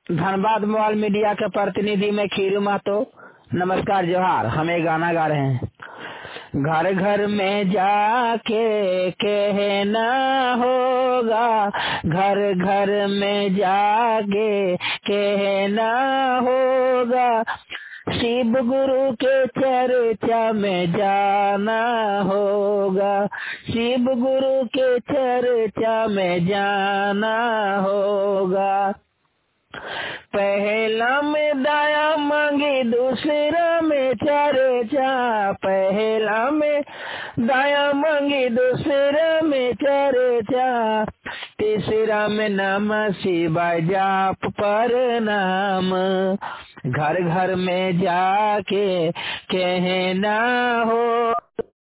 Dhanbad mobile media के प्रतिनिधि में खीरू महतो। नमस्कार, जोहार। हम एक गाना गा रहे हैं। घर घर में जाके कहना होगा, घर घर में जाके कहना होगा, शिव गुरु के चर्चा में जाना होगा, शिव गुरु के चर्चा में जाना होगा। पहला में दया मांगी, दूसरा में चर्चा, पहला में दया मांगी, दूसरा में चर्चा, तीसरा में नमः शिवाय जाप पर नाम। घर घर में जाके कहना हो,